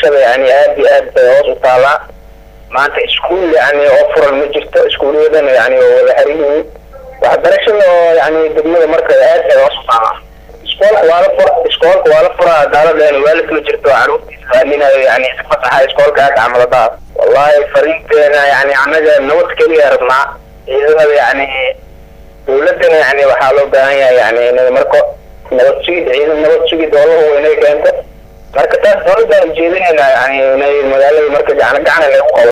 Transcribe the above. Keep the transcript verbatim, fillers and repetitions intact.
waxbarashada yani aad iyo aad bay hoos u taalaa maanta iskuul yani oo furan ma jirto iskuuladana yani oo wada xariiriyay waxbarashada oo yani degmada marka aad bay hoos u taalaa iskoolka waa la fura iskoolka waa la fura daaladeen waalid ma jirto caruurtiisa nina yani fasaxa iskoolka aad camalada wallahi fariinteena yani anaga nabad kaliya rabnaa ciidamada yani dawladana yani waxaa loo baahan yahay yani inay marko nabad sugid ciidan nabad sugid oo loo weynay keento marka taas dawladda jeedinayna yani inay magaalada marka gacan gacan lagu